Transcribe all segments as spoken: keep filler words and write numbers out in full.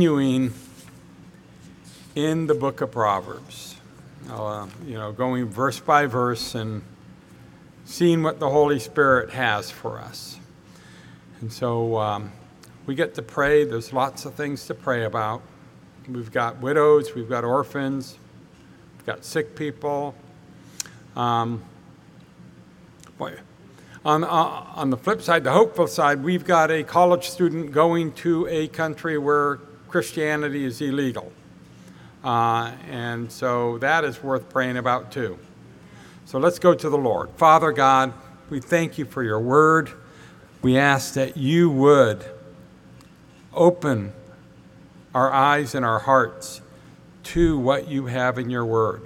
continuing in the book of Proverbs, uh, you know, going verse by verse and seeing what the Holy Spirit has for us. And so um, we get to pray. There's lots of things to pray about. We've got widows, we've got orphans, we've got sick people. Um, boy, on, uh, on the flip side, the hopeful side, we've got a college student going to a country where Christianity is illegal. Uh, and so that is worth praying about too. So let's go to the Lord. Father God, we thank you for your word. We ask that you would open our eyes and our hearts to what you have in your word.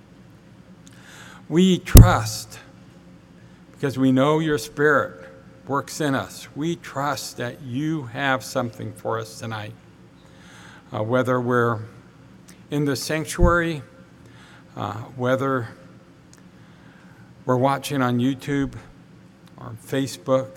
We trust, because we know your Spirit works in us. We trust that you have something for us tonight. Uh, whether we're in the sanctuary, uh, whether we're watching on YouTube or Facebook,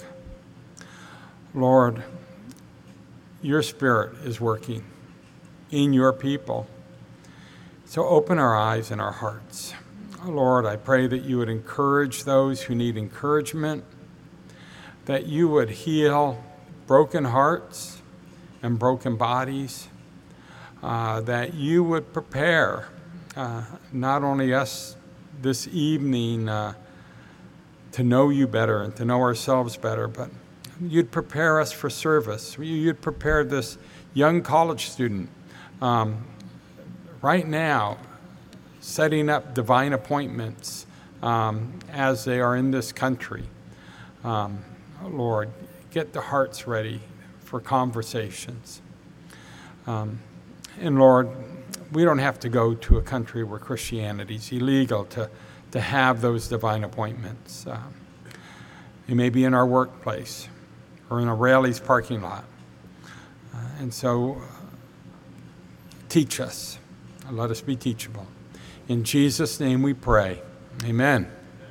Lord, your Spirit is working in your people. So open our eyes and our hearts. Oh, Lord, I pray that you would encourage those who need encouragement, that you would heal broken hearts and broken bodies, uh, that you would prepare uh, not only us this evening uh, to know you better and to know ourselves better, but you'd prepare us for service. You'd prepare this young college student um, right now, setting up divine appointments um, as they are in this country. Um, oh Lord, get the hearts ready for conversations. Um, and Lord, we don't have to go to a country where Christianity is illegal to, to have those divine appointments. Uh, it may be in our workplace or in a Raley's parking lot. Uh, and so uh, teach us. Let us be teachable. In Jesus' name we pray. Amen.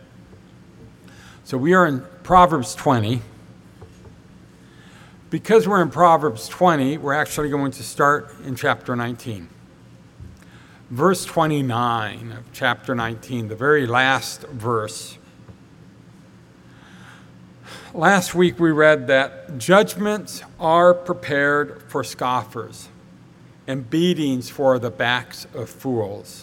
So we are in Proverbs twenty. Because we're in Proverbs twenty, we're actually going to start in chapter nineteen. Verse twenty-nine of chapter nineteen, the very last verse. Last week we read that judgments are prepared for scoffers and beatings for the backs of fools.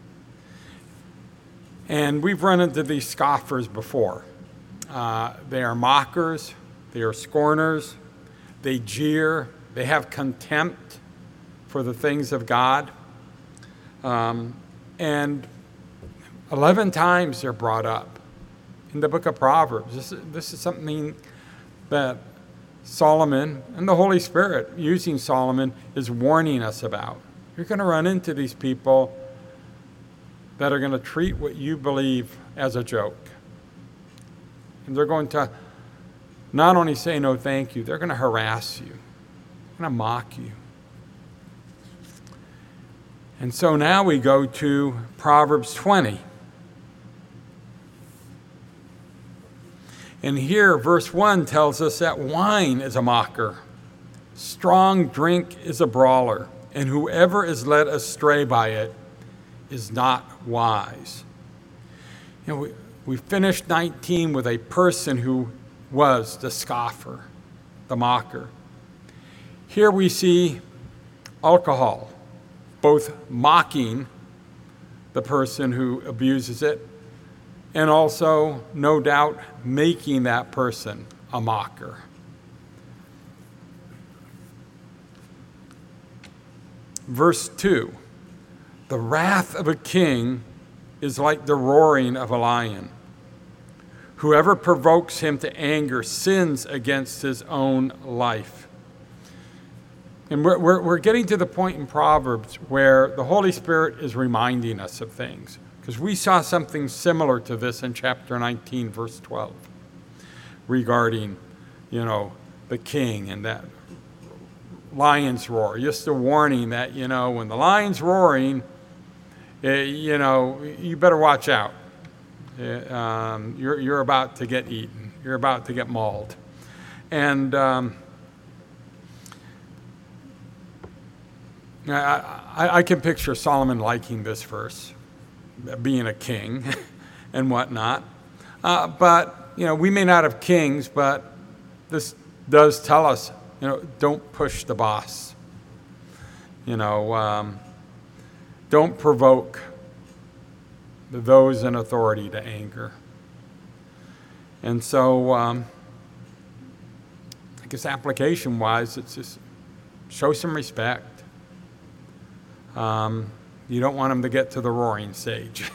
And we've run into these scoffers before. Uh, they are mockers, they are scorners, they jeer, they have contempt for the things of God. Um, and eleven times they're brought up in the book of Proverbs. This, this is something that Solomon and the Holy Spirit, using Solomon, is warning us about. You're going to run into these people that are going to treat what you believe as a joke. And they're going to not only say no thank you, they're going to harass you, they're going to mock you. And so now we go to Proverbs twenty. And here, verse one tells us that wine is a mocker, strong drink is a brawler, and whoever is led astray by it is not wise. You know, we, we finished nineteen with a person who was the scoffer, the mocker. Here we see alcohol, both mocking the person who abuses it, and also, no doubt, making that person a mocker. Verse two, the wrath of a king is like the roaring of a lion. Whoever provokes him to anger sins against his own life. And we're, we're, we're getting to the point in Proverbs where the Holy Spirit is reminding us of things. Because we saw something similar to this in chapter nineteen, verse twelve, regarding, you know, the king and that lion's roar. Just a warning that, you know, when the lion's roaring, eh, you know, you better watch out. Eh, um, you're, you're about to get eaten. You're about to get mauled. And um, I, I, I can picture Solomon liking this verse, being a king and whatnot. Uh, but, you know, we may not have kings, but this does tell us, you know, don't push the boss. You know, um, don't provoke those in authority to anger. And so, um, I guess application-wise, it's just show some respect. Um, you don't want them to get to the roaring stage.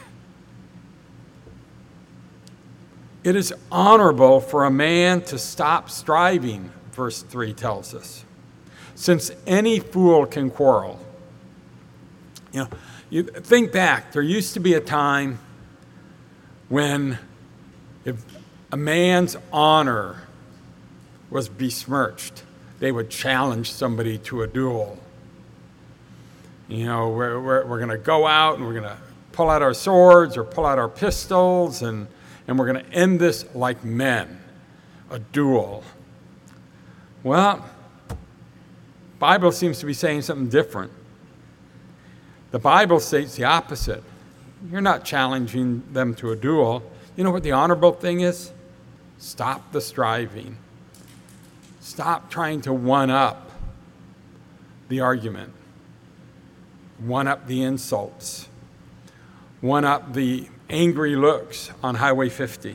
It is honorable for a man to stop striving, verse three tells us, since any fool can quarrel. You know, you think back, there used to be a time when if a man's honor was besmirched, they would challenge somebody to a duel. You know, we're, we're, we're going to go out and we're going to pull out our swords or pull out our pistols and, and we're going to end this like men, a duel. Well, the Bible seems to be saying something different. The Bible states the opposite. You're not challenging them to a duel. You know what the honorable thing is? Stop the striving. Stop trying to one-up the argument, one-up the insults, one-up the angry looks on Highway fifty.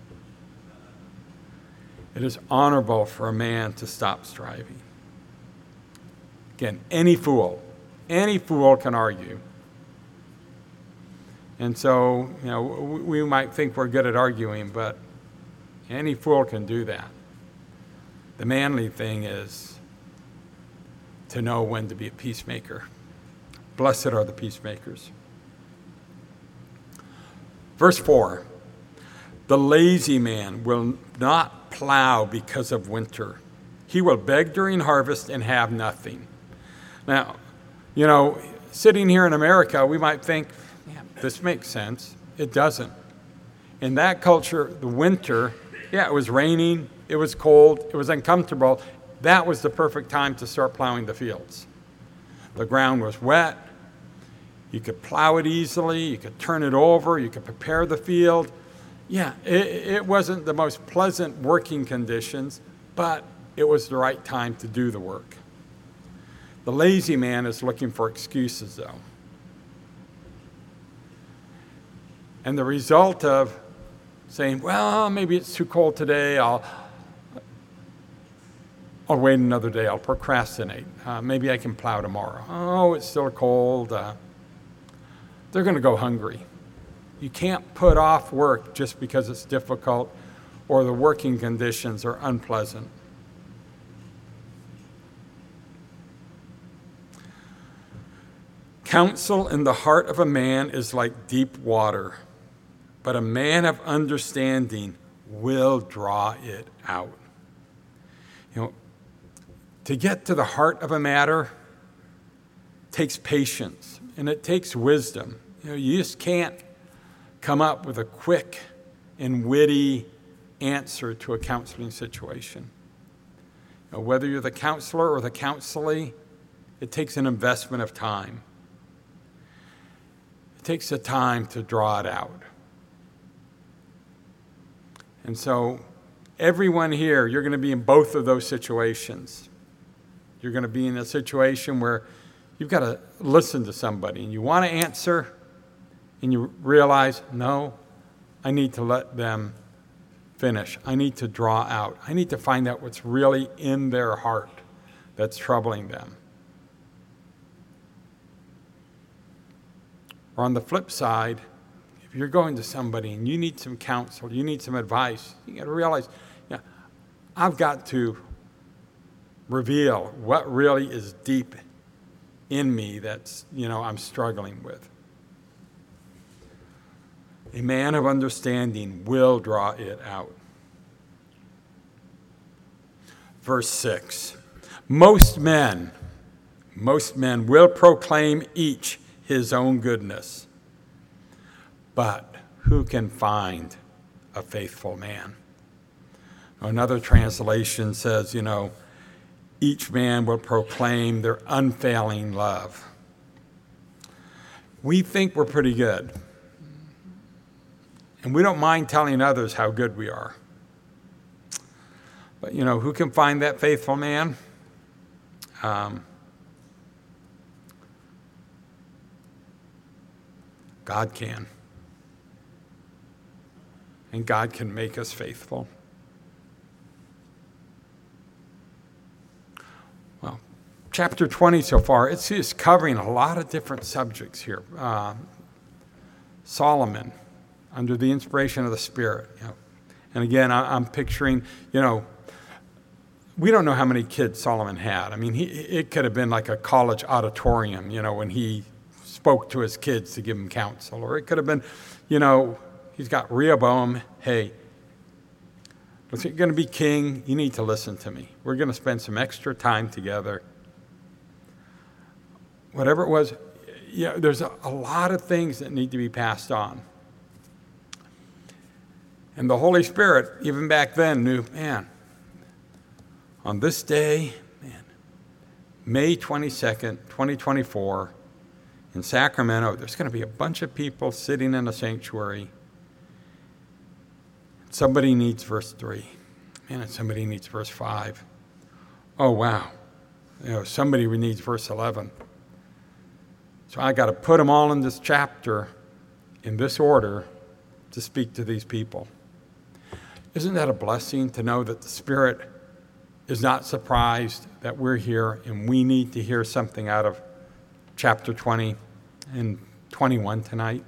It is honorable for a man to stop striving. Again, any fool, any fool can argue. And so, you know, we might think we're good at arguing, but any fool can do that. The manly thing is to know when to be a peacemaker. Blessed are the peacemakers. Verse four, the lazy man will not plow because of winter. He will beg during harvest and have nothing. Now, you know, sitting here in America, we might think, yeah, this makes sense. It doesn't. In that culture, the winter, yeah, it was raining, it was cold, it was uncomfortable. That was the perfect time to start plowing the fields. The ground was wet. You could plow it easily. You could turn it over. You could prepare the field. Yeah, it, it wasn't the most pleasant working conditions, but it was the right time to do the work. The lazy man is looking for excuses, though. And the result of saying, well, maybe it's too cold today, I'll, I'll wait another day, I'll procrastinate. Uh, maybe I can plow tomorrow. Oh, it's still cold. Uh, they're going to go hungry. You can't put off work just because it's difficult or the working conditions are unpleasant. Counsel in the heart of a man is like deep water, but a man of understanding will draw it out. You know, to get to the heart of a matter takes patience and it takes wisdom. You know, you just can't come up with a quick and witty answer to a counseling situation. You know, whether you're the counselor or the counselee, it takes an investment of time. It takes the time to draw it out. And so everyone here, you're going to be in both of those situations. You're going to be in a situation where you've got to listen to somebody and you want to answer and you realize, no, I need to let them finish. I need to draw out. I need to find out what's really in their heart that's troubling them. Or on the flip side, if you're going to somebody and you need some counsel, you need some advice, you got to realize, yeah, I've got to reveal what really is deep in me that's, you know, I'm struggling with. A man of understanding will draw it out. Verse six, most men, most men will proclaim each his own goodness, but who can find a faithful man? Another translation says, you know, each man will proclaim their unfailing love. We think we're pretty good, and we don't mind telling others how good we are. But, you know, who can find that faithful man? Um, God can. And God can make us faithful. Well, chapter twenty so far, it's, it's covering a lot of different subjects here. Uh, Solomon, under the inspiration of the Spirit. You know. And again, I, I'm picturing, you know, we don't know how many kids Solomon had. I mean, he, it could have been like a college auditorium, you know, when he spoke to his kids to give them counsel. Or it could have been, you know, he's got Rehoboam. Hey, if you're going to be king, you need to listen to me. We're going to spend some extra time together. Whatever it was, you know, there's a, a lot of things that need to be passed on. And the Holy Spirit, even back then, knew, man, on this day, man, May twenty-second, twenty twenty-four, in Sacramento, there's going to be a bunch of people sitting in a sanctuary. Somebody needs verse three. Man, and somebody needs verse five. Oh, wow. You know, somebody needs verse eleven. So I got to put them all in this chapter, in this order, to speak to these people. Isn't that a blessing to know that the Spirit is not surprised that we're here and we need to hear something out of chapter twenty and twenty-one tonight?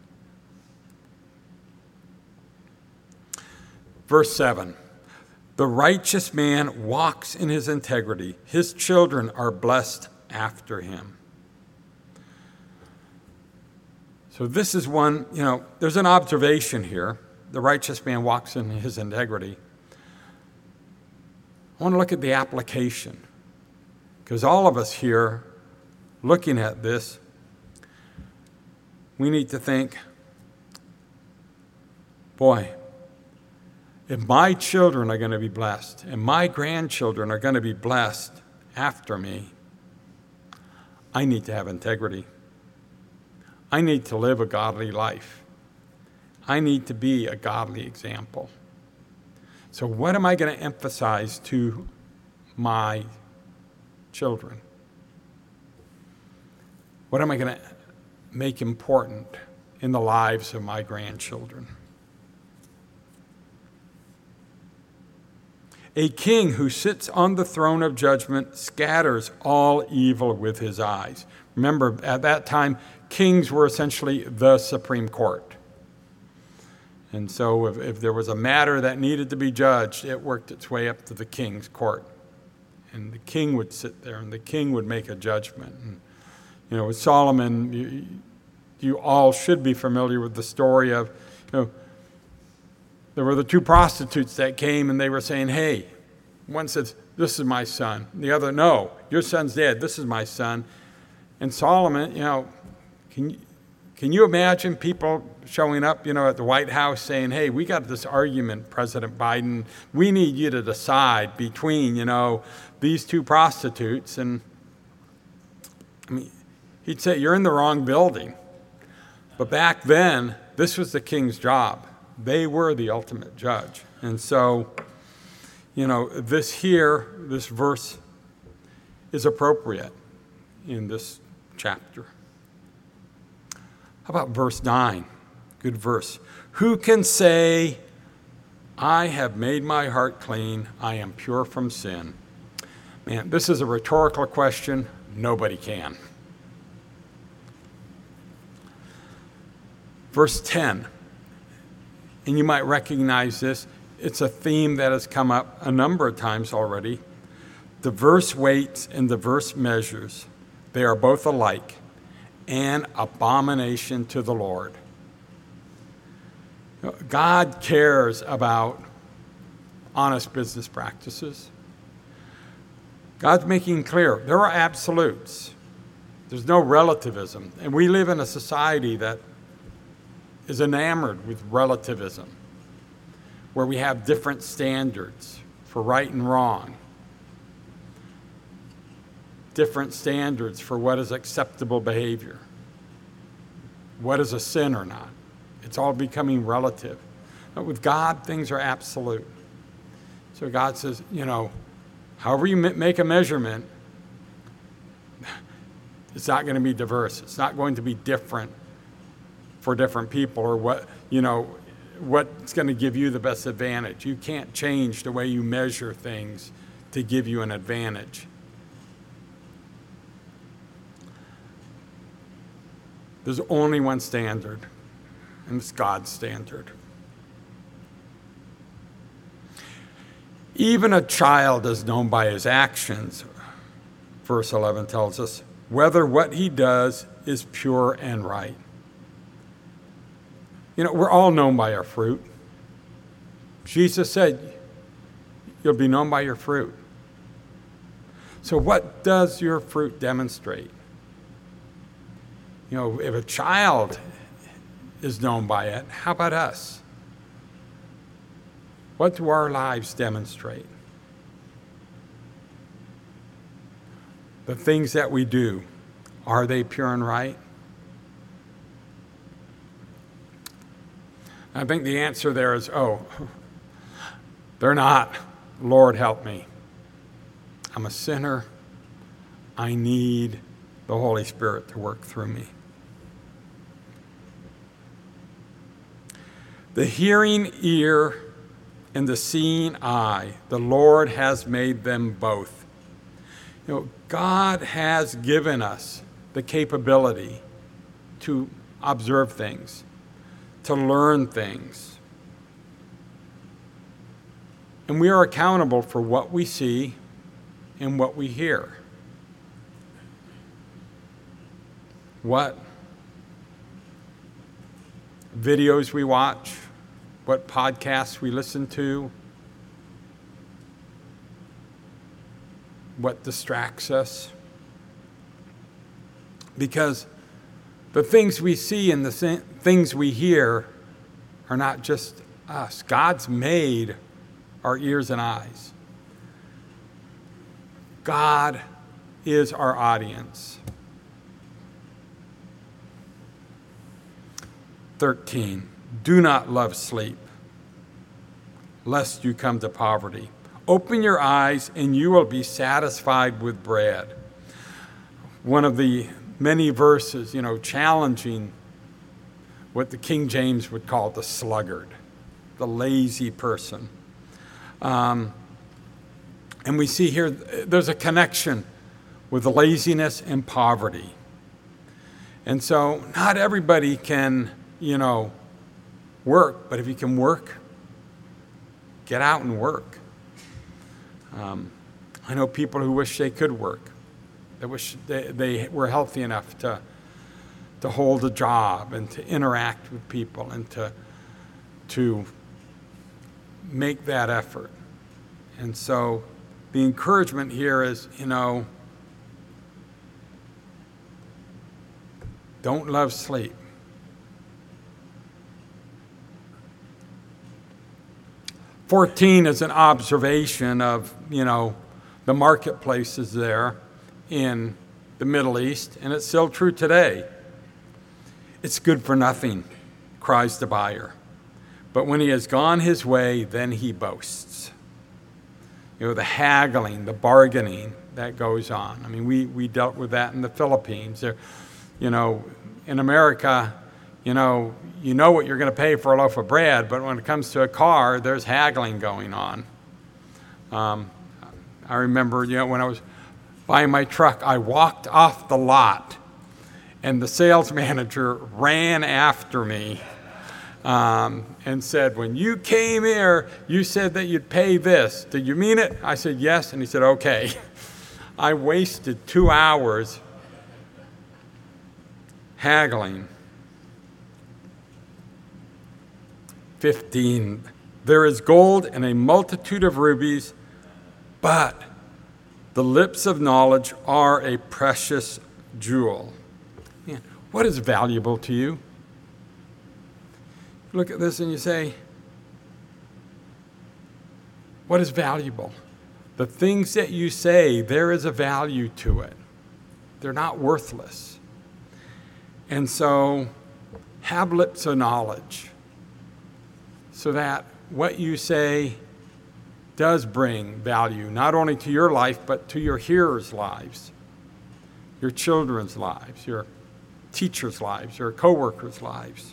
Verse seven, the righteous man walks in his integrity. His children are blessed after him. So this is one, you know, there's an observation here. The righteous man walks in his integrity. I want to look at the application, because all of us here looking at this, we need to think, boy, if my children are going to be blessed and my grandchildren are going to be blessed after me, I need to have integrity. I need to live a godly life. I need to be a godly example. So what am I going to emphasize to my children? What am I going to make important in the lives of my grandchildren? A king who sits on the throne of judgment scatters all evil with his eyes. Remember, at that time, kings were essentially the Supreme Court. And so if, if there was a matter that needed to be judged, it worked its way up to the king's court. And the king would sit there, and the king would make a judgment. And, you know, with Solomon, you, you all should be familiar with the story of, you know, there were the two prostitutes that came, and they were saying, hey, one says, this is my son. The other, no, your son's dead. This is my son. And Solomon, you know, can you, Can you imagine people showing up, you know, at the White House saying, hey, we got this argument, President Biden. We need you to decide between, you know, these two prostitutes. And, I mean, he'd say, you're in the wrong building. But back then, this was the king's job. They were the ultimate judge. And so, you know, this here, this verse is appropriate in this chapter. How about verse nine? Good verse. Who can say, I have made my heart clean, I am pure from sin? Man, this is a rhetorical question. Nobody can. Verse ten, and you might recognize this. It's a theme that has come up a number of times already. Diverse weights and diverse measures, they are both alike, an abomination to the Lord. God cares about honest business practices. God's making clear there are absolutes. There's no relativism. And we live in a society that is enamored with relativism, where we have different standards for right and wrong. different standards for what is acceptable behavior, what is a sin or not. It's all becoming relative. But with God, things are absolute. So God says, you know, however you make a measurement, it's not going to be diverse. It's not going to be different for different people, or what, you know, what's going to give you the best advantage. You can't change the way you measure things to give you an advantage. There's only one standard, and it's God's standard. Even a child is known by his actions, verse eleven tells us, whether what he does is pure and right. You know, we're all known by our fruit. Jesus said, you'll be known by your fruit. So what does your fruit demonstrate? You know, if a child is known by it, how about us? What do our lives demonstrate? The things that we do, are they pure and right? I think the answer there is, oh, they're not. Lord, help me. I'm a sinner. I need the Holy Spirit to work through me. The hearing ear and the seeing eye, the Lord has made them both. You know, God has given us the capability to observe things, to learn things. And we are accountable for what we see and what we hear. What videos we watch, what podcasts we listen to, what distracts us. Because the things we see and the th- things we hear are not just us. God's made our ears and eyes. God is our audience. thirteen, do not love sleep, lest you come to poverty. Open your eyes and you will be satisfied with bread. One of the many verses, you know, challenging what the King James would call the sluggard, the lazy person. Um, and we see here there's a connection with laziness and poverty. And so not everybody can, you know, work, but if you can work, get out and work. Um, I know people who wish they could work. They wish they, they were healthy enough to to hold a job and to interact with people and to to make that effort. And so the encouragement here is, you know, don't love sleep. fourteen is an observation of, you know, the marketplaces there in the Middle East, and it's still true today. It's good for nothing, cries the buyer. But when he has gone his way, then he boasts. You know, the haggling, the bargaining that goes on. I mean, we, we dealt with that in the Philippines. There, you know, in America, you know, you know what you're going to pay for a loaf of bread, but when it comes to a car, there's haggling going on. Um, I remember, you know, when I was buying my truck, I walked off the lot, and the sales manager ran after me um, and said, when you came here, you said that you'd pay this. Did you mean it? I said, yes. And he said, okay. I wasted two hours haggling. fifteen, there is gold and a multitude of rubies, but the lips of knowledge are a precious jewel. Man, what is valuable to you? You look at this and you say, what is valuable? The things that you say, there is a value to it. They're not worthless. And so have lips of knowledge so that what you say does bring value, not only to your life, but to your hearers' lives, your children's lives, your teachers' lives, your co-workers' lives.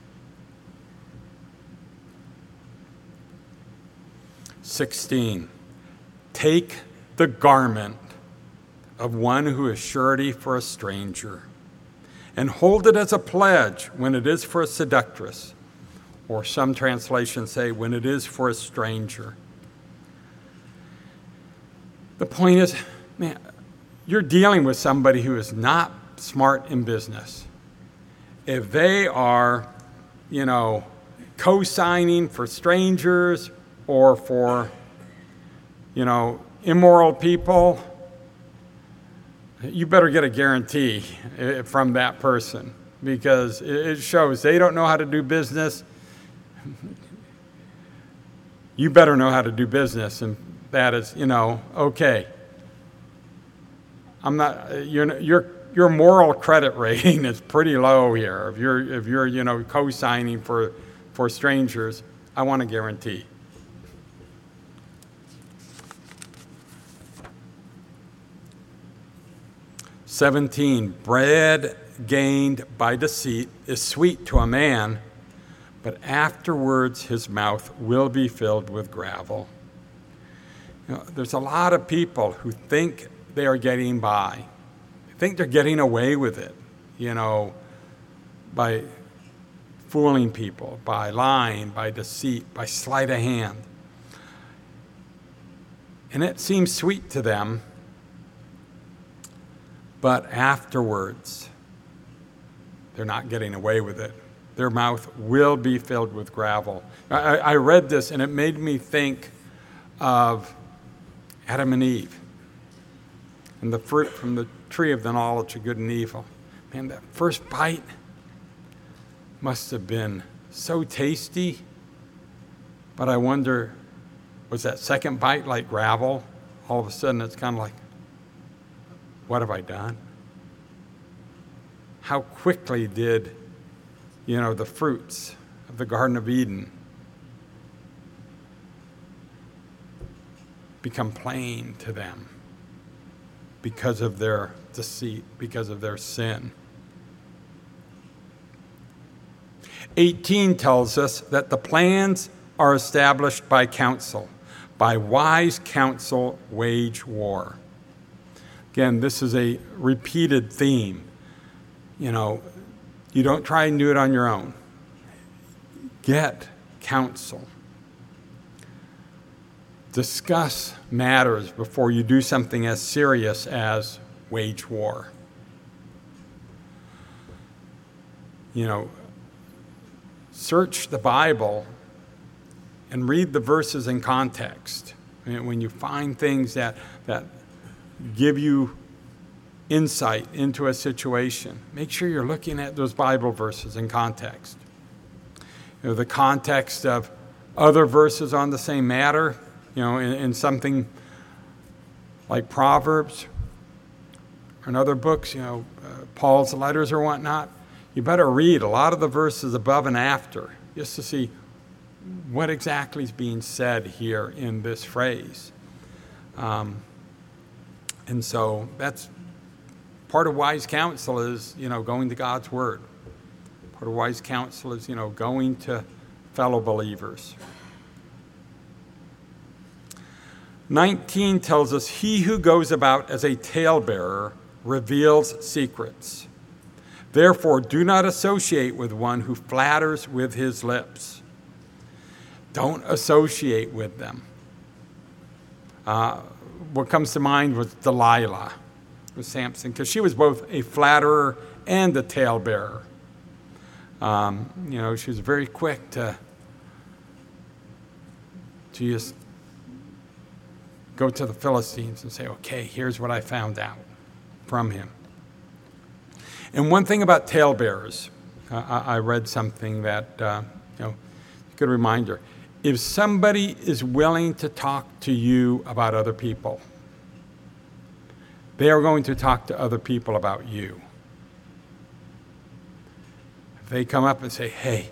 sixteen, take the garment of one who is surety for a stranger, and hold it as a pledge when it is for a seductress, or some translations say when it is for a stranger. The point is, man, you're dealing with somebody who is not smart in business. If they are, you know, co-signing for strangers or for, you know, immoral people, you better get a guarantee from that person, because it shows they don't know how to do business. You better know how to do business, and that is, you know, okay. I'm not, your your your moral credit rating is pretty low here. If you're if you're you know co-signing for for strangers, I want a guarantee. seventeen, bread gained by deceit is sweet to a man, but afterwards his mouth will be filled with gravel. You know, there's a lot of people who think they are getting by. They think they're getting away with it, you know, by fooling people, by lying, by deceit, by sleight of hand. And it seems sweet to them, but afterwards, they're not getting away with it. Their mouth will be filled with gravel. I, I read this, and it made me think of Adam and Eve and the fruit from the tree of the knowledge of good and evil. Man, that first bite must have been so tasty, but I wonder, was that second bite like gravel? All of a sudden, it's kind of like, what have I done? How quickly did, you know, the fruits of the Garden of Eden become plain to them because of their deceit, because of their sin. eighteen tells us that the plans are established by counsel. By wise counsel, wage war. Again, this is a repeated theme. You know, you don't try and do it on your own. Get counsel. Discuss matters before you do something as serious as wage war. You know, search the Bible and read the verses in context. And when you find things that, that give you insight into a situation, make sure you're looking at those Bible verses in context. You know, the context of other verses on the same matter, you know, in, in something like Proverbs or in other books, you know, uh, Paul's letters or whatnot, you better read a lot of the verses above and after just to see what exactly is being said here in this phrase. Um, and so that's part of wise counsel is, you know, going to God's Word. Part of wise counsel is, you know, going to fellow believers. nineteen tells us, he who goes about as a talebearer reveals secrets. Therefore, do not associate with one who flatters with his lips. Don't associate with them. Uh, what comes to mind was Delilah, with Samson, because she was both a flatterer and a talebearer. Um, you know, she was very quick to, to just go to the Philistines and say, okay, here's what I found out from him. And one thing about talebearers, uh, I, I read something that, uh, you know, good reminder. If somebody is willing to talk to you about other people, They are going to talk to other people about you. If they come up and say, hey,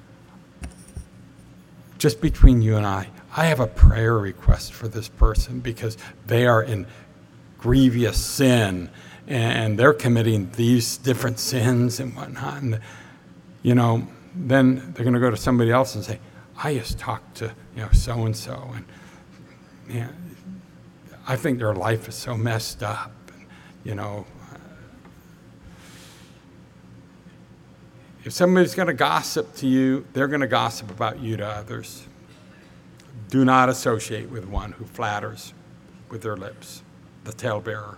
just between you and I, I have a prayer request for this person because they are in grievous sin and they're committing these different sins and whatnot. And, you know, then they're going to go to somebody else and say, I just talked to, you know, so-and-so, and yeah, I think their life is so messed up. And, you know, if somebody's going to gossip to you, they're going to gossip about you to others. Do not associate with one who flatters with their lips, the talebearer.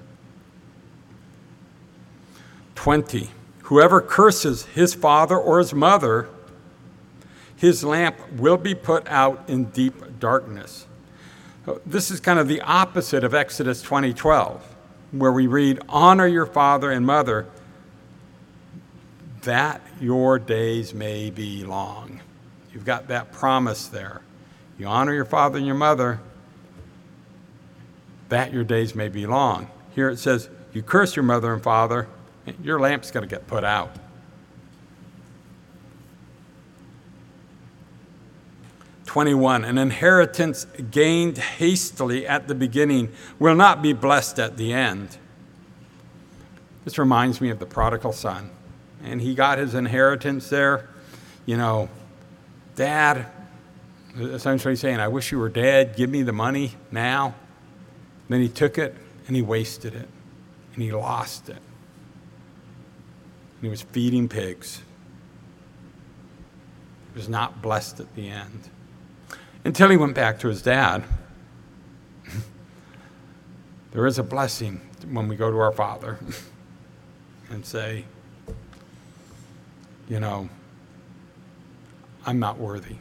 twenty. Whoever curses his father or his mother, his lamp will be put out in deep darkness. This is kind of the opposite of Exodus twenty twelve, where we read, honor your father and mother, that your days may be long. You've got that promise there. You honor your father and your mother, that your days may be long. Here it says, you curse your mother and father, your lamp's going to get put out. twenty-one, an inheritance gained hastily at the beginning will not be blessed at the end. This reminds me of the prodigal son. And he got his inheritance there. You know, Dad, essentially saying, I wish you were dead. Give me the money now. Then he took it and he wasted it. And he lost it. And he was feeding pigs. He was not blessed at the end. Until he went back to his dad. There is a blessing when we go to our Father and say, you know, I'm not worthy.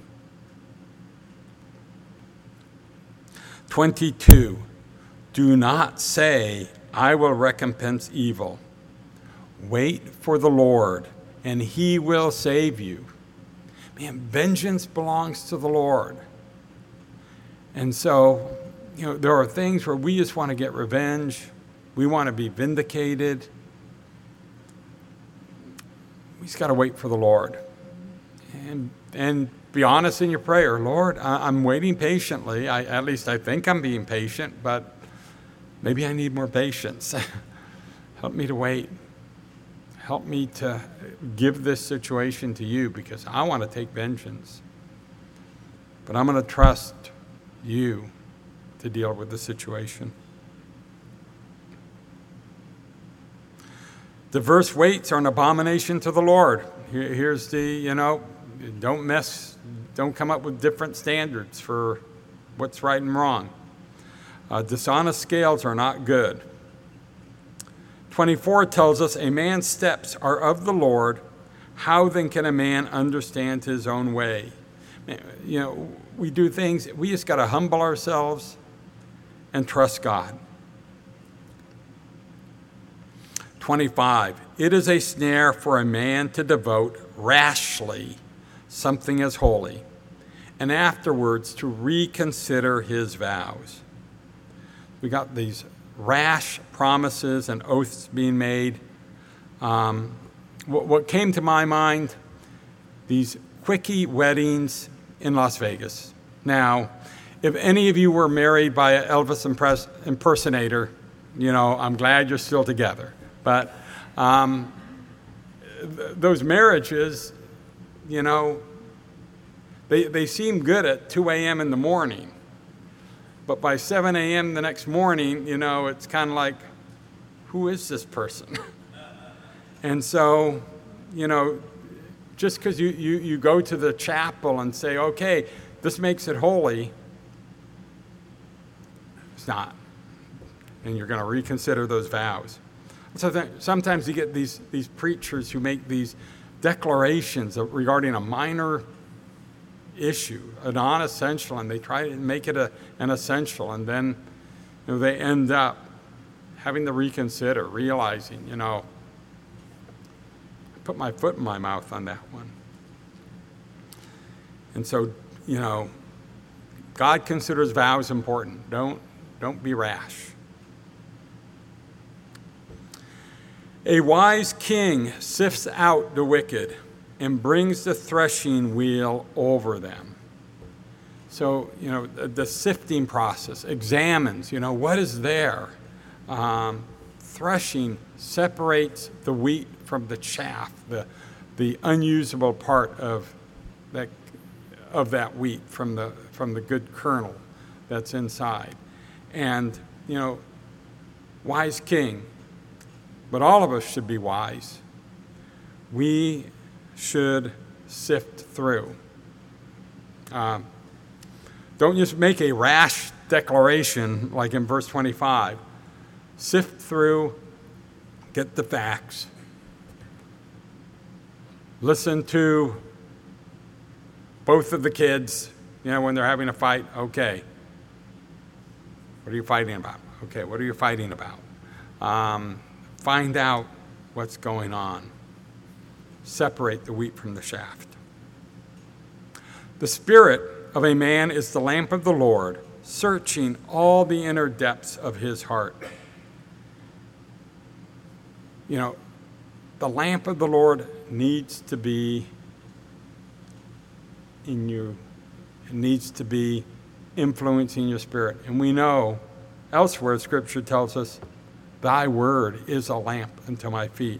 twenty-two, do not say, I will recompense evil. Wait for the Lord, and he will save you. Man, vengeance belongs to the Lord. And so, you know, there are things where we just want to get revenge. We want to be vindicated. We just got to wait for the Lord. And and be honest in your prayer. Lord, I, I'm waiting patiently. I, at least I think I'm being patient, but maybe I need more patience. Help me to wait. Help me to give this situation to you because I want to take vengeance. But I'm going to trust you to deal with the situation. Diverse weights are an abomination to the Lord. Here, here's the, you know, don't mess, don't come up with different standards for what's right and wrong. Uh, dishonest scales are not good. twenty-four tells us a man's steps are of the Lord. How then can a man understand his own way? You know, we do things, we just got to humble ourselves and trust God. twenty-five, it is a snare for a man to devote rashly something as holy, and afterwards to reconsider his vows. We got these rash promises and oaths being made. Um, what, what came to my mind, these quickie weddings in Las Vegas. Now, if any of you were married by an Elvis impress, impersonator, you know, I'm glad you're still together. But um, th- those marriages, you know, they, they seem good at two a.m. in the morning. But by seven a.m. the next morning, you know, it's kind of like, who is this person? And so, you know, just because you, you, you go to the chapel and say, okay, this makes it holy, it's not. And you're going to reconsider those vows. So th- sometimes you get these, these preachers who make these declarations of, regarding a minor issue, a non-essential, and they try to make it a, an essential, and then you know, they end up having to reconsider, realizing, you know, I put my foot in my mouth on that one. And so, you know, God considers vows important. Don't, don't be rash. A wise king sifts out the wicked and brings the threshing wheel over them. So, you know, the, the sifting process examines, you know, what is there. Um, threshing separates the wheat from the chaff, the, the unusable part of that, of that wheat from the, from the good kernel that's inside. And, you know, wise king, but all of us should be wise. We should sift through. Um, don't just make a rash declaration like in verse twenty-five. Sift through, get the facts. Listen to both of the kids, you know, when they're having a fight. Okay, what are you fighting about? Okay, what are you fighting about? Um, find out what's going on. Separate the wheat from the shaft. The spirit of a man is the lamp of the Lord, searching all the inner depths of his heart. You know, the lamp of the Lord needs to be in you. It needs to be influencing your spirit. And we know elsewhere Scripture tells us, thy word is a lamp unto my feet.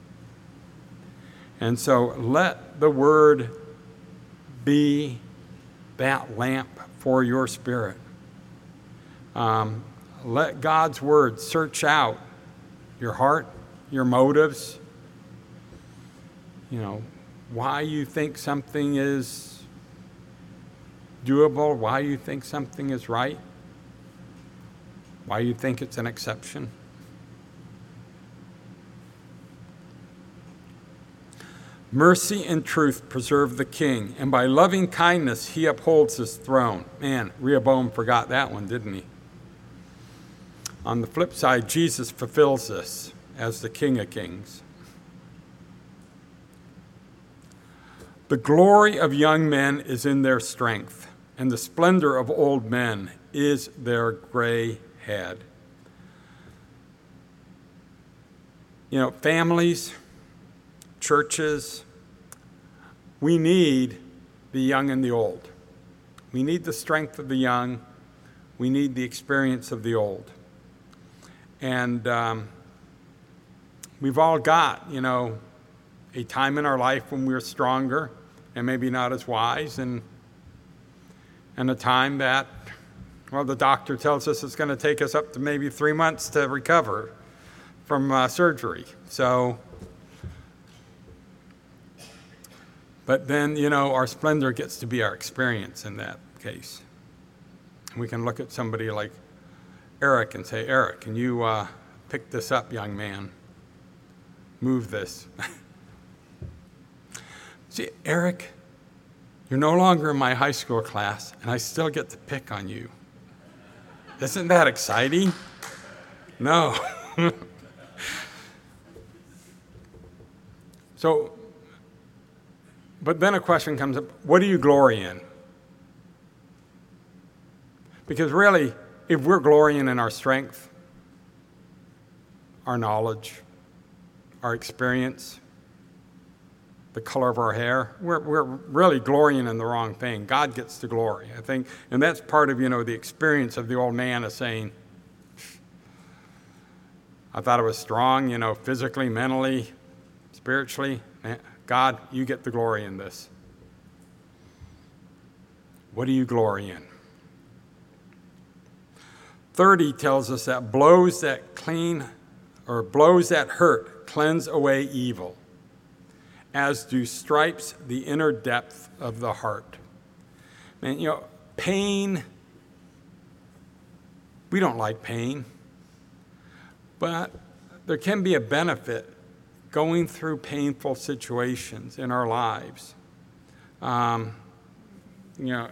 And so let the word be that lamp for your spirit. Um, let God's word search out your heart, your motives, you know, why you think something is doable, why you think something is right, why you think it's an exception. Mercy and truth preserve the king, and by loving kindness he upholds his throne. Man, Rehoboam forgot that one, didn't he? On the flip side, Jesus fulfills this as the King of Kings. The glory of young men is in their strength, and the splendor of old men is their gray head. You know, families, churches, we need the young and the old. We need the strength of the young. We need the experience of the old. And um, we've all got, you know, a time in our life when we're stronger and maybe not as wise, and and a time that, well, the doctor tells us it's going to take us up to maybe three months to recover from uh, surgery. So, but then, you know, our splendor gets to be our experience in that case. We can look at somebody like Eric and say, Eric, can you uh, pick this up, young man? Move this. See, Eric, you're no longer in my high school class, and I still get to pick on you. Isn't that exciting? No. So, but then a question comes up, what do you glory in? Because really, if we're glorying in our strength, our knowledge, our experience, the color of our hair, we're, we're really glorying in the wrong thing. God gets the glory, I think. And that's part of, you know, the experience of the old man is saying, I thought I was strong, you know, physically, mentally, spiritually. God, you get the glory in this. What do you glory in? thirty tells us that blows that clean, or blows that hurt, cleanse away evil, as do stripes the inner depth of the heart. Man, you know, pain, we don't like pain, but there can be a benefit going through painful situations in our lives. Um, you know,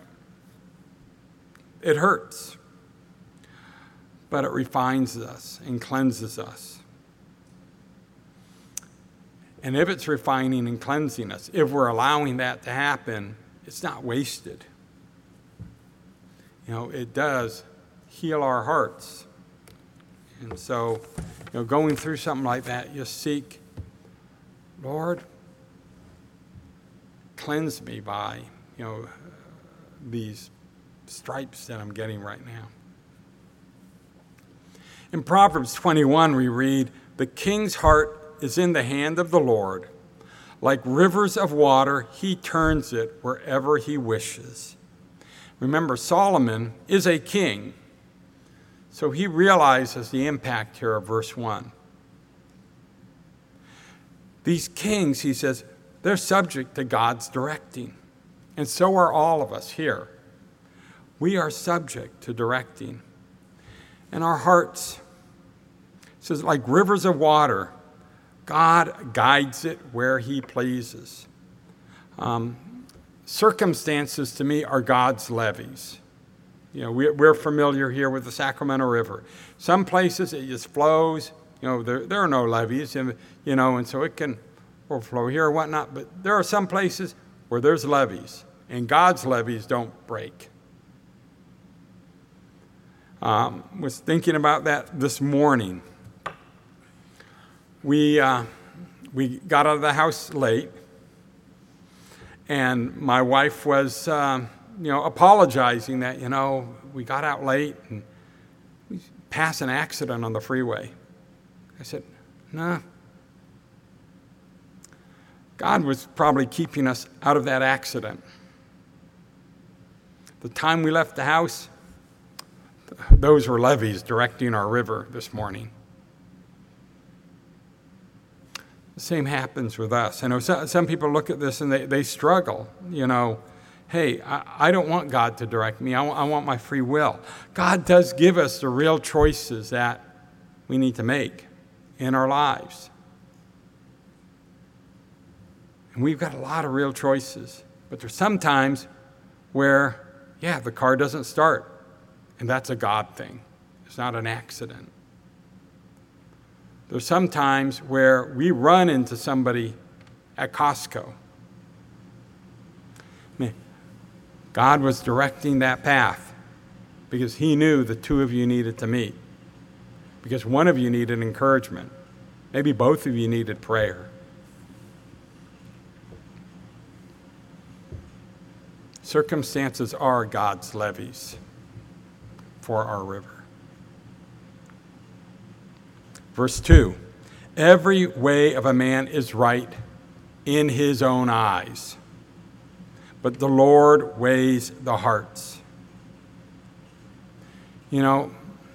it hurts, but it refines us and cleanses us. And if it's refining and cleansing us, if we're allowing that to happen, it's not wasted. You know, it does heal our hearts. And so you know, going through something like that, you seek, Lord, cleanse me by, you know, these stripes that I'm getting right now. In Proverbs twenty-one, we read, the king's heart is in the hand of the Lord. Like rivers of water, he turns it wherever he wishes. Remember, Solomon is a king, so he realizes the impact here of verse one. These kings, he says, they're subject to God's directing, and so are all of us here. We are subject to directing. And our hearts, it says, like rivers of water, God guides it where he pleases. Um, circumstances, to me, are God's levees. You know, we're familiar here with the Sacramento River. Some places it just flows. You know, there, there are no levees, and, you know, and so it can overflow here or whatnot. But there are some places where there's levees, and God's levees don't break. Um, was thinking about that this morning. We uh, we got out of the house late, and my wife was, uh, you know, apologizing that, you know, we got out late and we passed an accident on the freeway. I said, nah. God was probably keeping us out of that accident. The time we left the house, those were levees directing our river this morning. The same happens with us. I know some, some people look at this and they, they struggle. You know, hey, I, I don't want God to direct me. I, I want my free will. God does give us the real choices that we need to make in our lives. And we've got a lot of real choices. But there's some times where, yeah, the car doesn't start. And that's a God thing. It's not an accident. There's some times where we run into somebody at Costco. Man, God was directing that path because he knew the two of you needed to meet. Because one of you needed encouragement. Maybe both of you needed prayer. Circumstances are God's levees for our river. Verse two, every way of a man is right in his own eyes, but the Lord weighs the hearts. You know,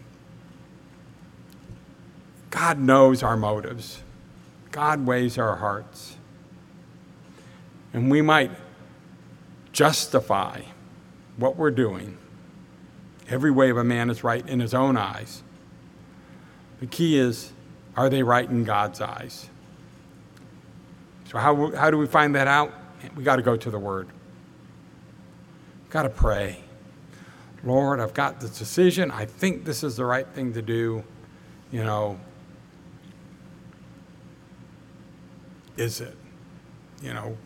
God knows our motives. God weighs our hearts. And we might justify what we're doing. Every way of a man is right in his own eyes. The key is, are they right in God's eyes? So how, how do we find that out? We got to go to the Word. We've got to pray. Lord, I've got this decision. I think this is the right thing to do. You know, is it? You know,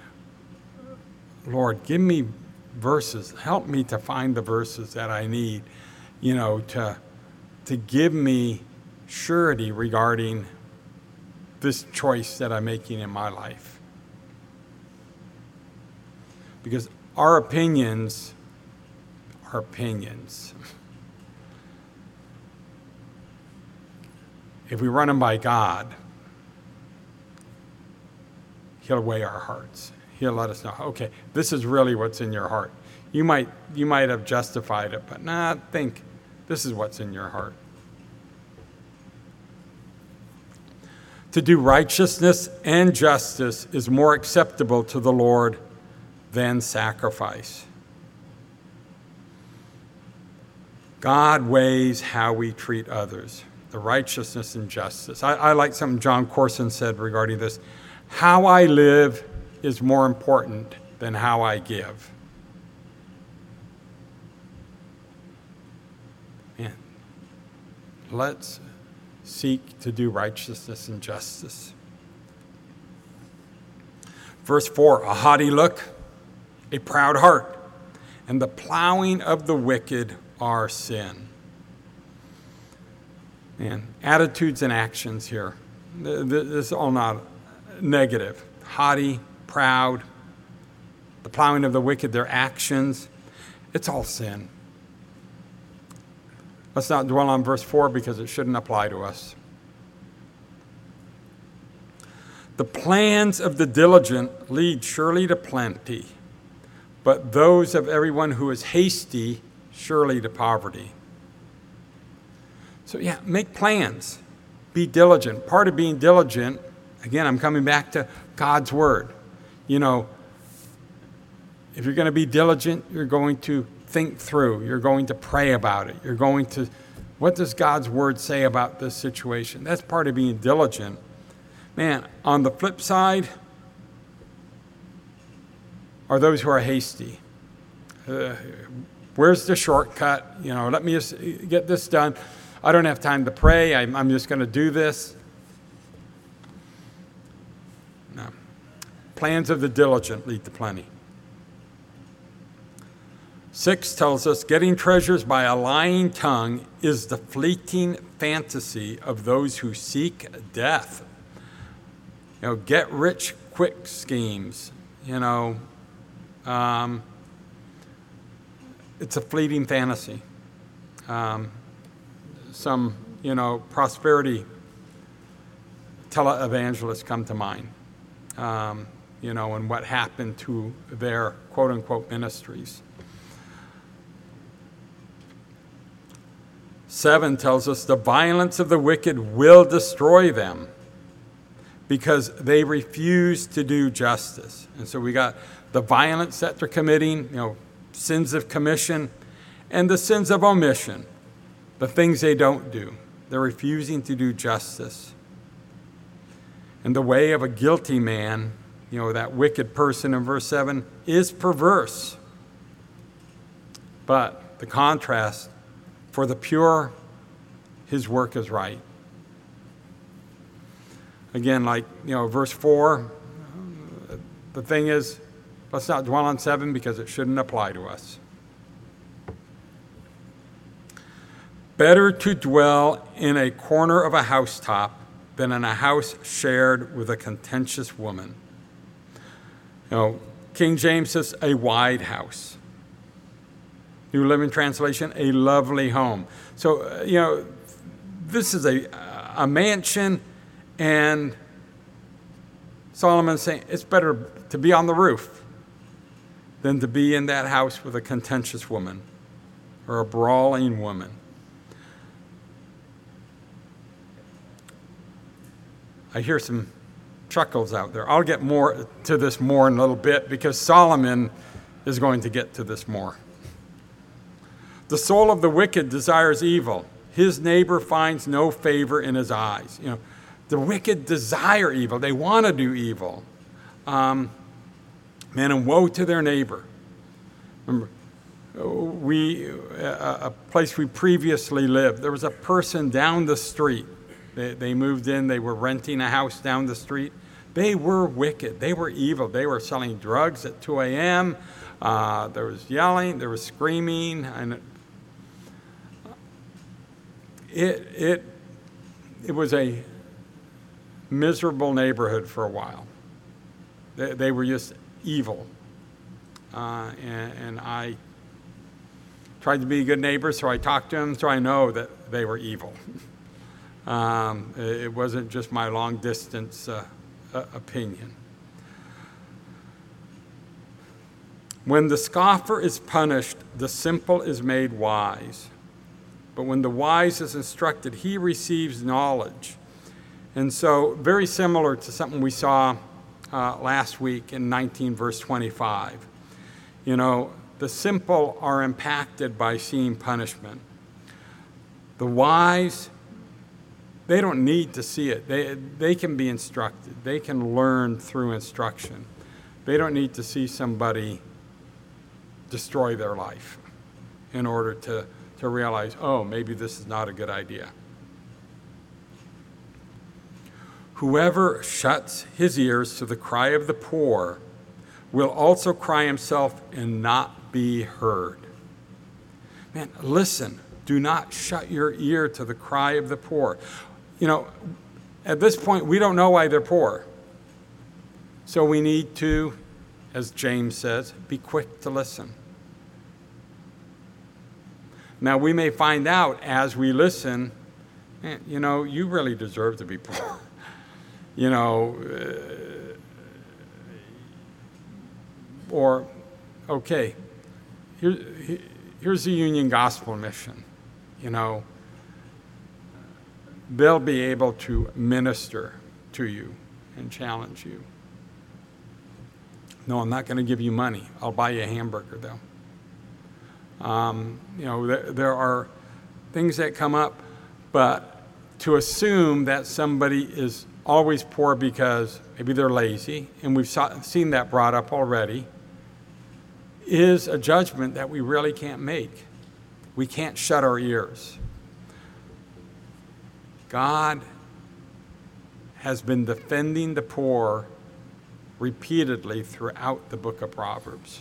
Lord, give me verses. Help me to find the verses that I need, you know, to, to give me surety regarding this choice that I'm making in my life. Because our opinions are opinions. If we run them by God, he'll weigh our hearts. He'll let us know, okay, this is really what's in your heart. You might you might have justified it, but nah, think this is what's in your heart. To do righteousness and justice is more acceptable to the Lord than sacrifice. God weighs how we treat others, the righteousness and justice. I, I like something John Corson said regarding this. How I live is more important than how I give. Man, let's seek to do righteousness and justice. Verse four, a haughty look, a proud heart, and the plowing of the wicked are sin. Man, attitudes and actions here. This is all not negative. Haughty, proud, the plowing of the wicked, their actions. It's all sin. Let's not dwell on verse four because it shouldn't apply to us. The plans of the diligent lead surely to plenty, but those of everyone who is hasty surely to poverty. So yeah, make plans. Be diligent. Part of being diligent, again, I'm coming back to God's word. You know, if you're going to be diligent, you're going to think through. You're going to pray about it. You're going to, what does God's word say about this situation? That's part of being diligent. Man, on the flip side are those who are hasty. Uh, where's the shortcut? You know, let me just get this done. I don't have time to pray. I'm, I'm just going to do this. No. Plans of the diligent lead to plenty. Six tells us, getting treasures by a lying tongue is the fleeting fantasy of those who seek death. You know, get rich quick schemes, you know, um, it's a fleeting fantasy. Um, some, you know, prosperity televangelists come to mind, um, you know, and what happened to their quote-unquote ministries. Seven tells us the violence of the wicked will destroy them because they refuse to do justice. And so we got the violence that they're committing, you know, sins of commission, and the sins of omission, the things they don't do. They're refusing to do justice. And the way of a guilty man, you know, that wicked person in verse seven, is perverse. But the contrast, for the pure, his work is right. Again, like, you know, verse four, the thing is, let's not dwell on seven because it shouldn't apply to us. Better to dwell in a corner of a housetop than in a house shared with a contentious woman. You know, King James says a wide house. New Living Translation, a lovely home. So, uh, you know, this is a, a mansion, and Solomon's saying it's better to be on the roof than to be in that house with a contentious woman or a brawling woman. I hear some chuckles out there. I'll get more to this more in a little bit because Solomon is going to get to this more. The soul of the wicked desires evil. His neighbor finds no favor in his eyes. You know, the wicked desire evil. They want to do evil. Um, man, and woe to their neighbor. Remember, we a, a place we previously lived, there was a person down the street. They, they moved in. They were renting a house down the street. They were wicked. They were evil. They were selling drugs at two a.m. Uh, there was yelling. There was screaming. And it it it was a miserable neighborhood for a while. They, they were just evil. Uh, and, and I tried to be a good neighbor, so I talked to them, so I know that they were evil. Um, it wasn't just my long-distance uh, uh, opinion. When the scoffer is punished, the simple is made wise. But when the wise is instructed, he receives knowledge. And so, very similar to something we saw uh, last week in nineteen, verse twenty-five. You know, the simple are impacted by seeing punishment. The wise, they don't need to see it. They, they can be instructed. They can learn through instruction. They don't need to see somebody destroy their life in order to, to realize, oh, maybe this is not a good idea. Whoever shuts his ears to the cry of the poor will also cry himself and not be heard. Man, listen. Do not shut your ear to the cry of the poor. You know, at this point, we don't know why they're poor. So we need to, as James says, be quick to listen. Now, we may find out as we listen, man, you know, you really deserve to be poor. you know, uh, or, okay, here, here's the Union Gospel Mission. You know, they'll be able to minister to you and challenge you. No, I'm not going to give you money. I'll buy you a hamburger, though. Um, you know, there, there are things that come up, but to assume that somebody is always poor because maybe they're lazy, and we've saw, seen that brought up already, is a judgment that we really can't make. We can't shut our ears. God has been defending the poor repeatedly throughout the book of Proverbs.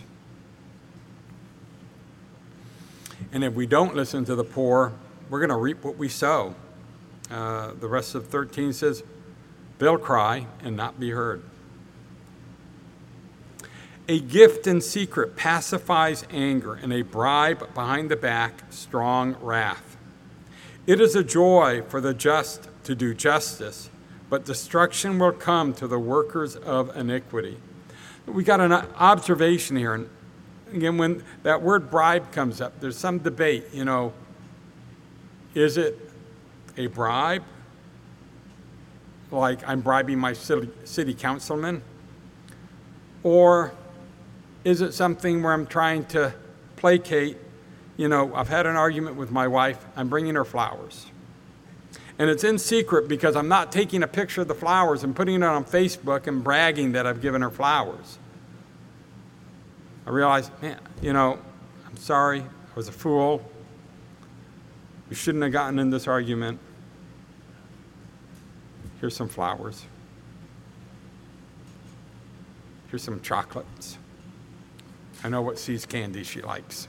And if we don't listen to the poor, we're going to reap what we sow. Uh, the rest of thirteen says, they'll cry and not be heard. A gift in secret pacifies anger, and a bribe behind the back, strong wrath. It is a joy for the just to do justice, but destruction will come to the workers of iniquity. We got an observation here. And again, when that word bribe comes up, there's some debate, you know, is it a bribe? Like I'm bribing my city, city councilman? Or is it something where I'm trying to placate? You know, I've had an argument with my wife. I'm bringing her flowers. And it's in secret because I'm not taking a picture of the flowers and putting it on Facebook and bragging that I've given her flowers. I realize, man, you know, I'm sorry. I was a fool. We shouldn't have gotten in this argument. Here's some flowers. Here's some chocolates. I know what See's candy she likes.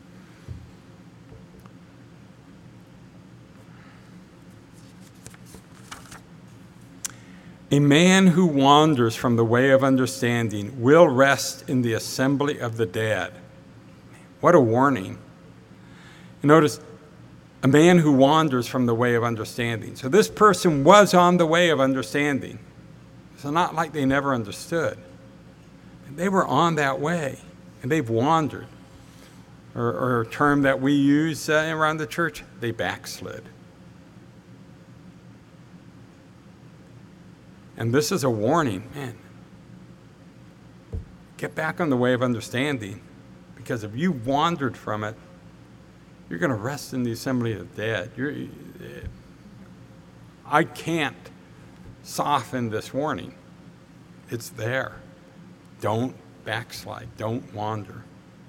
A man who wanders from the way of understanding will rest in the assembly of the dead. What a warning. Notice, a man who wanders from the way of understanding. So this person was on the way of understanding. It's not like they never understood. They were on that way, and they've wandered. Or, or a term that we use uh, around the church, they backslid. And this is a warning, man. Get back on the way of understanding, because if you wandered from it, you're going to rest in the assembly of the dead. You're, I can't soften this warning. It's there. Don't backslide. Don't wander.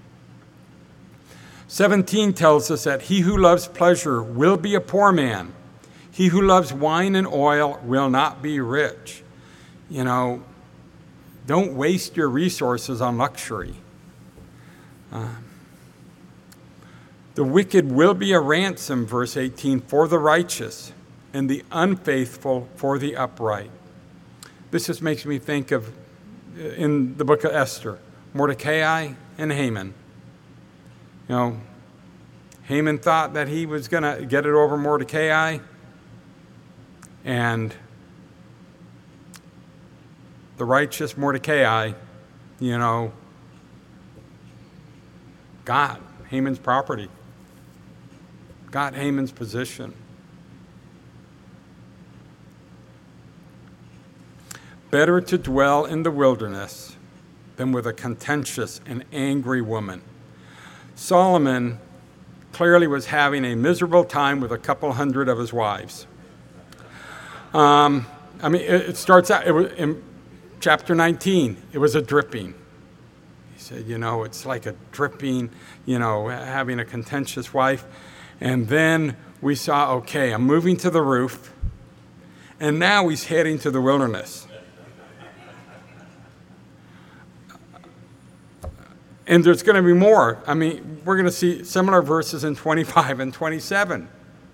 seventeen tells us that he who loves pleasure will be a poor man. He who loves wine and oil will not be rich. You know, don't waste your resources on luxury. Uh, the wicked will be a ransom, verse eighteen, for the righteous, and the unfaithful for the upright. This just makes me think of, in the book of Esther, Mordecai and Haman. You know, Haman thought that he was going to get it over Mordecai, and the righteous Mordecai, you know, got Haman's property, got Haman's position. Better to dwell in the wilderness than with a contentious and angry woman. Solomon clearly was having a miserable time with a couple hundred of his wives. Um, I mean, it, it starts out, it was in chapter nineteen, it was a dripping. He said, you know, it's like a dripping, you know, having a contentious wife. And then we saw, okay, I'm moving to the roof. And now he's heading to the wilderness. And there's going to be more. I mean, we're going to see similar verses in twenty-five and twenty-seven.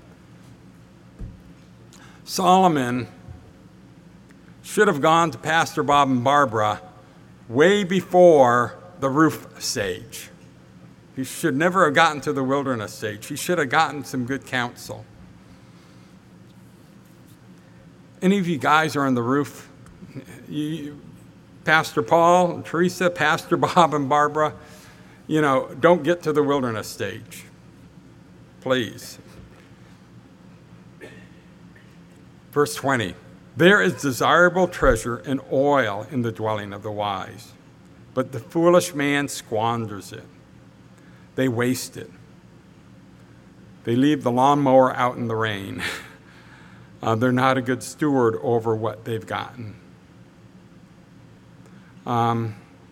Solomon should have gone to Pastor Bob and Barbara way before the roof stage. He should never have gotten to the wilderness stage. He should have gotten some good counsel. Any of you guys are on the roof? You, Pastor Paul, and Teresa, Pastor Bob and Barbara, you know, don't get to the wilderness stage. Please. Verse twenty, there is desirable treasure and oil in the dwelling of the wise, but the foolish man squanders it. They waste it. They leave the lawnmower out in the rain. Uh, they're not a good steward over what they've gotten. Um,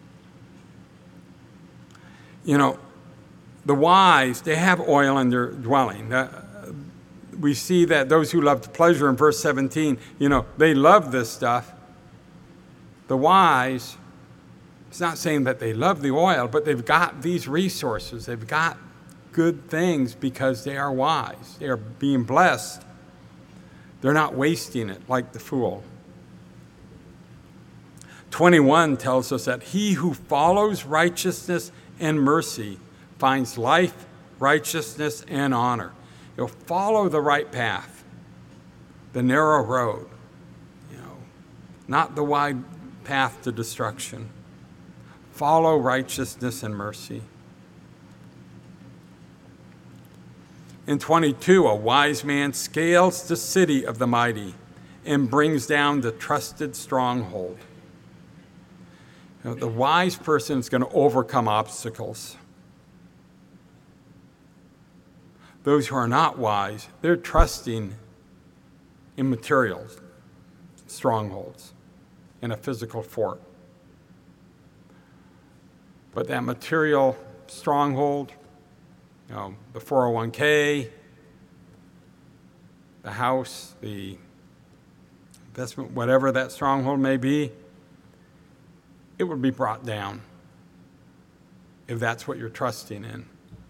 you know, the wise, they have oil in their dwelling. Uh, we see that those who love pleasure in verse seventeen, you know, they love this stuff. The wise, it's not saying that they love the oil, but they've got these resources. They've got good things because they are wise. They are being blessed. They're not wasting it like the fool. twenty-one tells us that he who follows righteousness and mercy finds life, righteousness, and honor. You'll follow the right path, the narrow road, you know, not the wide path to destruction. Follow righteousness and mercy. In twenty-two, a wise man scales the city of the mighty and brings down the trusted stronghold. You know, the wise person is going to overcome obstacles. Those who are not wise, they're trusting in materials, strongholds, in a physical fort. But that material stronghold, you know, the four oh one k, the house, the investment, whatever that stronghold may be, it would be brought down if that's what you're trusting in.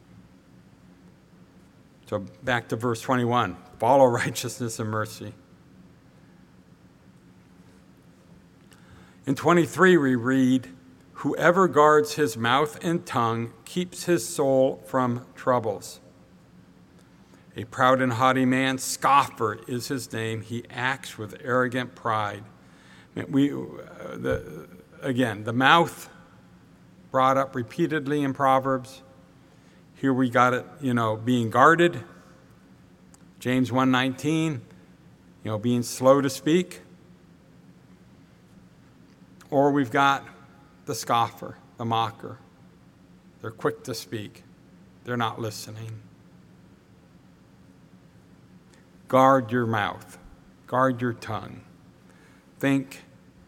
So back to verse twenty-one, follow righteousness and mercy. In twenty-three we read, whoever guards his mouth and tongue keeps his soul from troubles. A proud and haughty man, scoffer is his name. He acts with arrogant pride. We, uh, the, again, the mouth brought up repeatedly in Proverbs. Here we got it, you know, being guarded. James one nineteen, you know, being slow to speak. Or we've got the scoffer, the mocker. They're quick to speak. They're not listening. Guard your mouth. Guard your tongue. Think,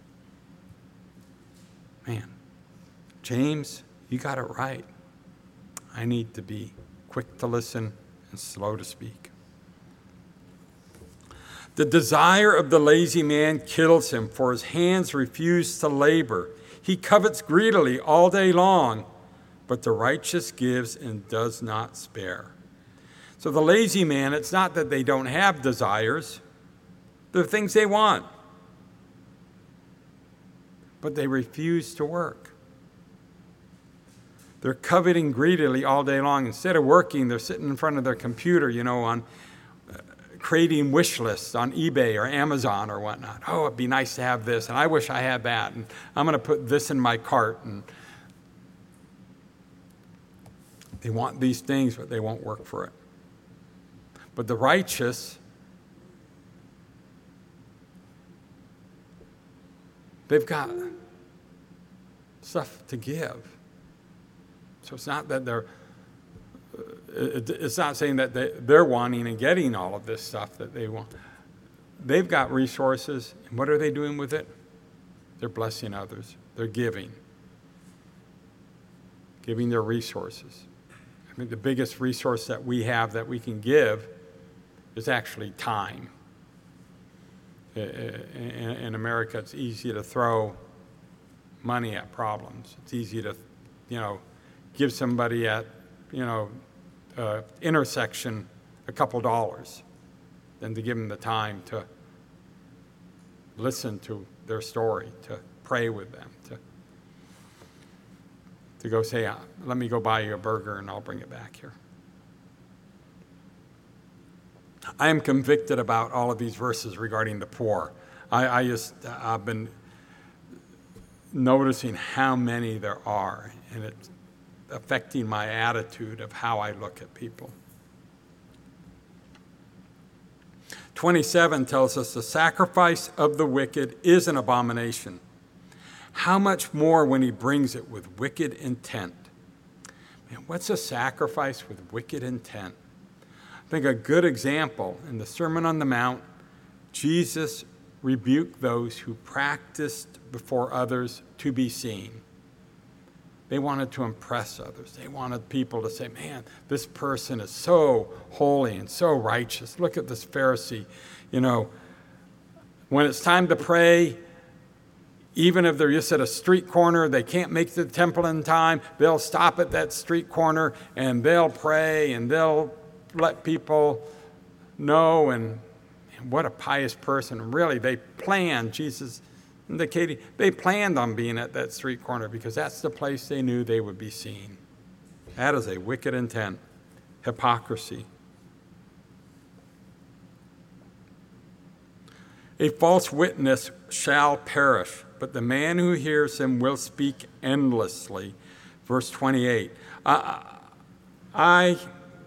man, James, you got it right. I need to be quick to listen and slow to speak. The desire of the lazy man kills him, for his hands refuse to labor. He covets greedily all day long, but the righteous gives and does not spare. So the lazy man, it's not that they don't have desires. They're things they want, but they refuse to work. They're coveting greedily all day long. Instead of working, they're sitting in front of their computer, you know, on uh, creating wish lists on eBay or Amazon or whatnot. Oh, it'd be nice to have this, and I wish I had that, and I'm going to put this in my cart. And they want these things, but they won't work for it. But the righteous, they've got stuff to give. So it's not that they're, it's not saying that they, they're wanting and getting all of this stuff that they want. They've got resources, and what are they doing with it? They're blessing others. They're giving. Giving their resources. I think the biggest resource that we have that we can give is actually time. In America, it's easy to throw money at problems. It's easy to, you know, give somebody at, you know, uh, intersection a couple dollars than to give them the time to listen to their story, to pray with them, to to go say, let me go buy you a burger and I'll bring it back here. I am convicted about all of these verses regarding the poor. I, I just, I've been noticing how many there are, and it's affecting my attitude of how I look at people. twenty-seven tells us the sacrifice of the wicked is an abomination. How much more when he brings it with wicked intent? Man, what's a sacrifice with wicked intent? I think a good example in the Sermon on the Mount, Jesus rebuked those who practiced before others to be seen. They wanted to impress others. They wanted people to say, man, this person is so holy and so righteous. Look at this Pharisee. You know, when it's time to pray, even if they're just at a street corner, they can't make the temple in time, they'll stop at that street corner and they'll pray and they'll let people know. And, and what a pious person. Really, they planned, Jesus indicated, they planned on being at that street corner because that's the place they knew they would be seen. That is a wicked intent, hypocrisy. A false witness shall perish, but the man who hears him will speak endlessly. Verse twenty-eight. I, I,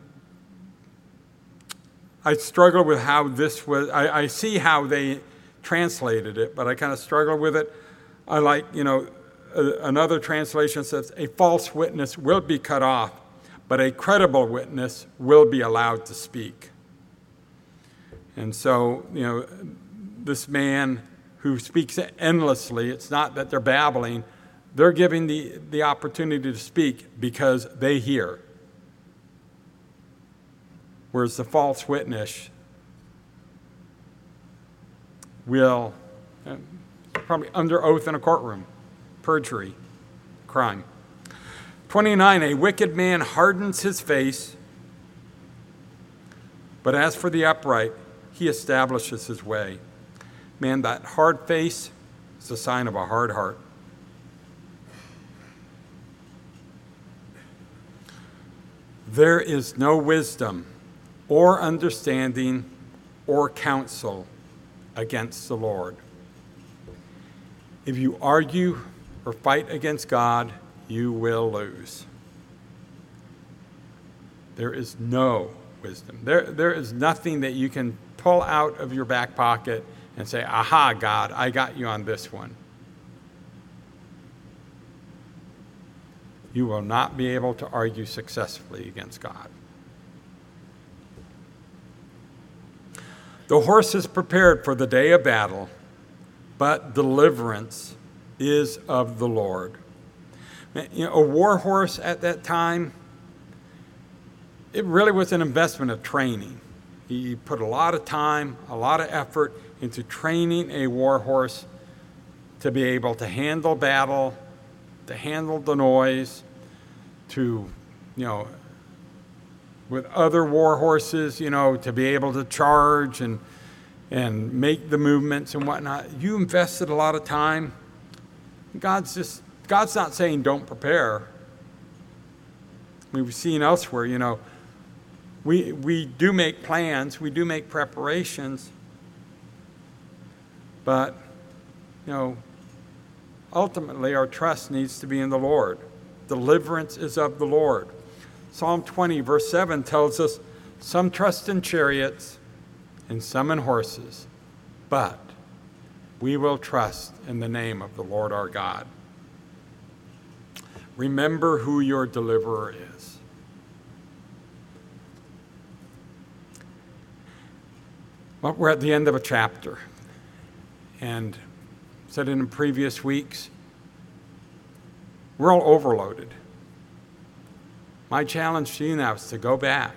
I struggle with how this was, I, I see how they translated it, but I kind of struggle with it. I like, you know, a, another translation says, a false witness will be cut off, but a credible witness will be allowed to speak. And so, you know, this man who speaks endlessly, it's not that they're babbling, they're giving the, the opportunity to speak because they hear. Whereas the false witness will, uh, probably under oath in a courtroom, perjury, crime. twenty-nine, a wicked man hardens his face, but as for the upright, he establishes his way. Man, that hard face is a sign of a hard heart. There is no wisdom or understanding or counsel against the Lord. If you argue or fight against God, you will lose. There is no wisdom. There, there is nothing that you can pull out of your back pocket and say, aha, God, I got you on this one. You will not be able to argue successfully against God. The horse is prepared for the day of battle, but deliverance is of the Lord. You know, a war horse at that time, it really was an investment of training. He put a lot of time, a lot of effort into training a war horse to be able to handle battle, to handle the noise, to, you know, with other war horses, you know, to be able to charge and and make the movements and whatnot. You invested a lot of time. God's just, God's not saying don't prepare. We've seen elsewhere, you know, we we do make plans, we do make preparations, but, you know, ultimately our trust needs to be in the Lord. Deliverance is of the Lord. Psalm twenty, verse seven tells us, some trust in chariots and some in horses, but we will trust in the name of the Lord our God. Remember who your deliverer is. Well, we're at the end of a chapter, and said in previous weeks, we're all overloaded. My challenge to you now is to go back.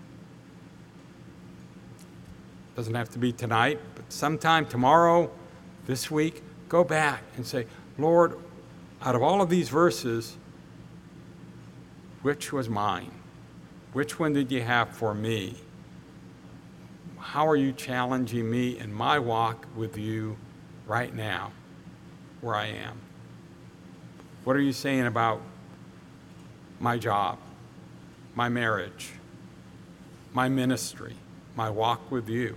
Doesn't have to be tonight, but sometime tomorrow, this week, go back and say, Lord, out of all of these verses, which was mine? Which one did you have for me? How are you challenging me in my walk with you right now, where I am? What are you saying about my job, my marriage, my ministry, my walk with you?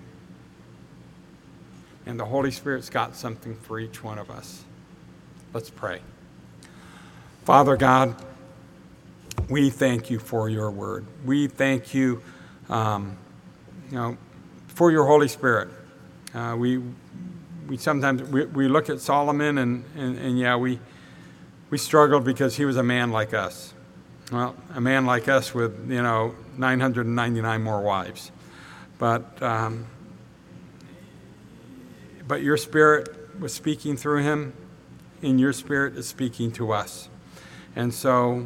And the Holy Spirit's got something for each one of us. Let's pray. Father God, we thank you for your word. We thank you, um, you know, for your Holy Spirit. Uh, we we sometimes we, we look at Solomon and, and, and yeah, we we struggled because he was a man like us. Well, a man like us with, you know, nine hundred ninety-nine more wives. But um, but your Spirit was speaking through him, and your Spirit is speaking to us. And so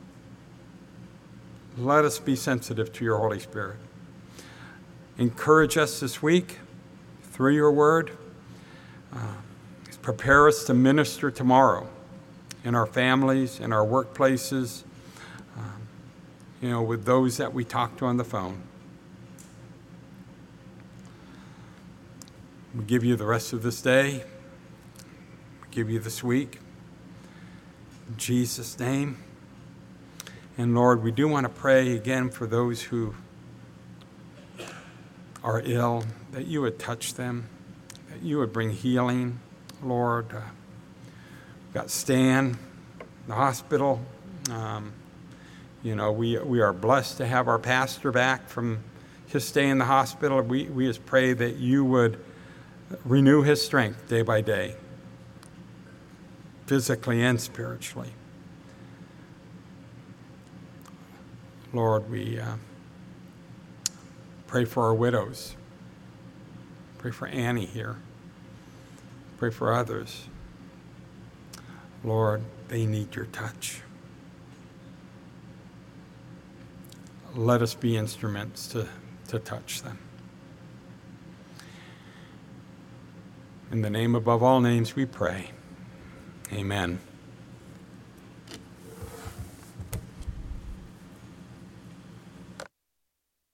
let us be sensitive to your Holy Spirit. Encourage us this week through your word. Uh, prepare us to minister tomorrow in our families, in our workplaces, um, you know, with those that we talk to on the phone. We give you the rest of this day. We give you this week. In Jesus' name. And Lord, we do want to pray again for those who are ill, that you would touch them, that you would bring healing. Lord, uh, we've got Stan in the hospital. Um, you know, we we are blessed to have our pastor back from his stay in the hospital. We, we just pray that you would renew his strength day by day, physically and spiritually. Lord, we uh, pray for our widows. Pray for Annie here. Pray for others. Lord, they need your touch. Let us be instruments to, to touch them. In the name above all names we pray. Amen.